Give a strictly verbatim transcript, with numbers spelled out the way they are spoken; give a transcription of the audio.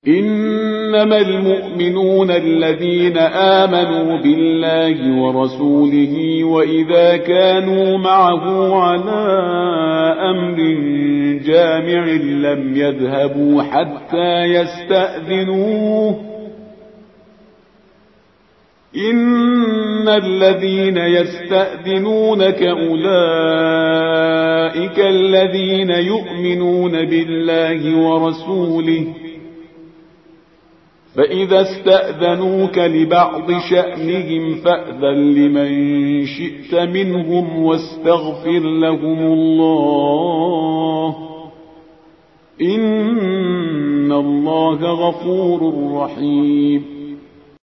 إنما المؤمنون الذين آمنوا بالله ورسوله وإذا كانوا معه على أمر جامع لم يذهبوا حتى يستأذنوه إن الذين يستأذنونك أولئك الذين يؤمنون بالله ورسوله فإذا استأذنوك لبعض شأنهم فأذن لمن شئت منهم واستغفر لهم الله إن الله غفور رحيم